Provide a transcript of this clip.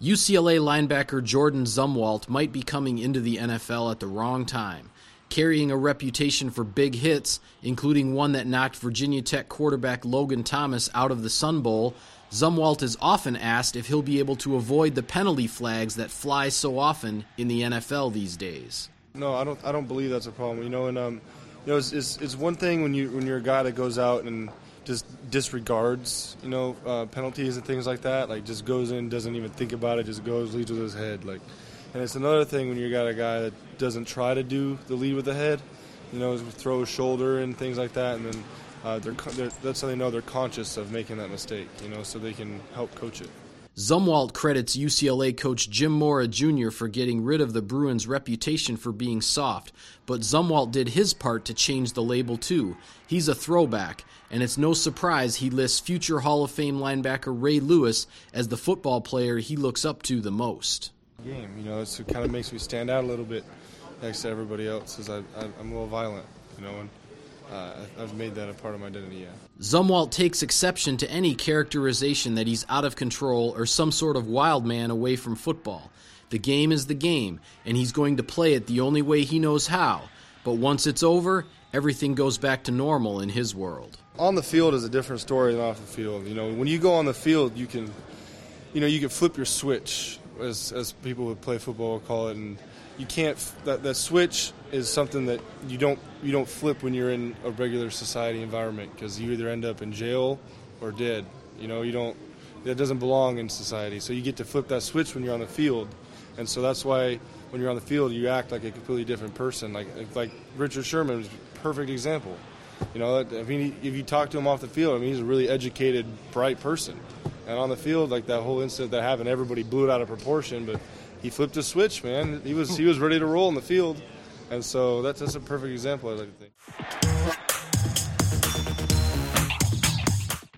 UCLA linebacker Jordan Zumwalt might be coming into the NFL at the wrong time. Carrying a reputation for big hits, including one that knocked Virginia Tech quarterback Logan Thomas out of the Sun Bowl, Zumwalt is often asked if he'll be able to avoid the penalty flags that fly so often in the NFL these days. No, I don't believe that's a problem. It's one thing when you're a guy that goes out and just disregards, penalties and things like that. Like, just goes in, doesn't even think about it, just goes, leads with his head. And it's another thing when you got a guy that doesn't try to do the lead with the head, throw his shoulder and things like that, and then that's how they know they're conscious of making that mistake, so they can help coach it. Zumwalt credits UCLA coach Jim Mora Jr. for getting rid of the Bruins' reputation for being soft, but Zumwalt did his part to change the label too. He's a throwback, and it's no surprise he lists future Hall of Fame linebacker Ray Lewis as the football player he looks up to the most. Game, it kind of makes me stand out a little bit next to everybody else, because I'm a little violent, and I've made that a part of my identity, yeah. Zumwalt takes exception to any characterization that he's out of control or some sort of wild man away from football. The game is the game, and he's going to play it the only way he knows how. But once it's over, everything goes back to normal in his world. On the field is a different story than off the field. When you go on the field, you can flip your switch, as people who play football will call it, and you can't. That switch is something that you don't flip when you're in a regular society environment, because you either end up in jail or dead. That doesn't belong in society. So you get to flip that switch when you're on the field, and so that's why when you're on the field you act like a completely different person. Like Richard Sherman is a perfect example. If you talk to him off the field, he's a really educated, bright person. And on the field, like that whole incident that happened, everybody blew it out of proportion, but he flipped a switch, man. He was ready to roll in the field. And so that's a perfect example, I like to think.